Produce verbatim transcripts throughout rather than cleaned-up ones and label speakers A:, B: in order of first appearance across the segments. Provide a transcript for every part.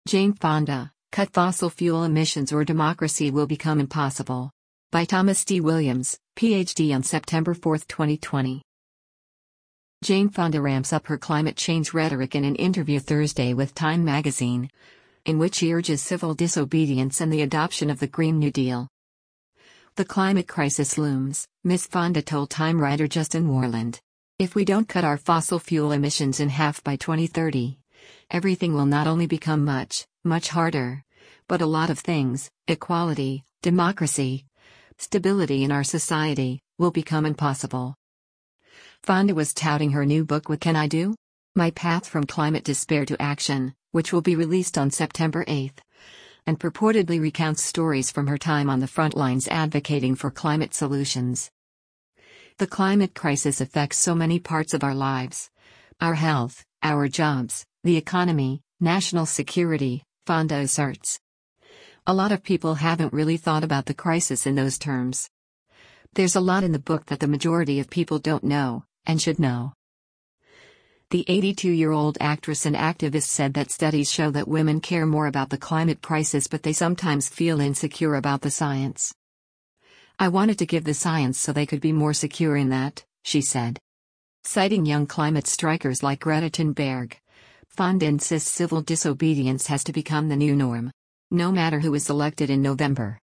A: Jane Fonda, Cut Fossil Fuel Emissions or Democracy Will Become Impossible. By Thomas D. Williams, P H D on September fourth, twenty twenty. Jane Fonda ramps up her climate change rhetoric in an interview Thursday with Time magazine, in which she urges civil disobedience and the adoption of the Green New Deal. The climate crisis looms, Miz Fonda told Time writer Justin Warland. If we don't cut our fossil fuel emissions in half by twenty thirty, everything will not only become much, much harder, but a lot of things, equality, democracy, stability in our society, will become impossible. Fonda was touting her new book What Can I Do? My Path from Climate Despair to Action, which will be released on September eighth, and purportedly recounts stories from her time on the front lines advocating for climate solutions. The climate crisis affects so many parts of our lives: our health, our jobs, the economy, national security, Fonda asserts. A lot of people haven't really thought about the crisis in those terms. There's a lot in the book that the majority of people don't know, and should know. The eighty-two-year-old actress and activist said that studies show that women care more about the climate crisis, but they sometimes feel insecure about the science. I wanted to give the science so they could be more secure in that, she said. Citing young climate strikers like Greta Thunberg, Fonda insists civil disobedience has to become the new norm, no matter who is elected in November.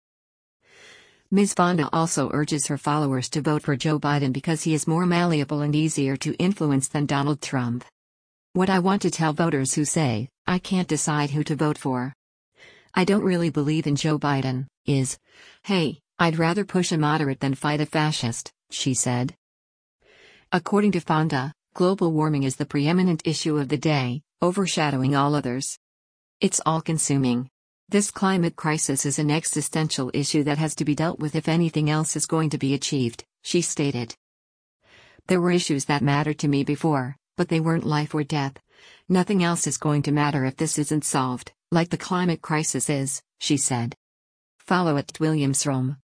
A: Miz Fonda also urges her followers to vote for Joe Biden because he is more malleable and easier to influence than Donald Trump. What I want to tell voters who say, I can't decide who to vote for, I don't really believe in Joe Biden, is, hey, I'd rather push a moderate than fight a fascist, she said. According to Fonda, global warming is the preeminent issue of the day, overshadowing all others. It's all-consuming. This climate crisis is an existential issue that has to be dealt with if anything else is going to be achieved, she stated. There were issues that mattered to me before, but they weren't life or death. Nothing else is going to matter if this isn't solved, like the climate crisis is, she said. Follow at Williams Rome.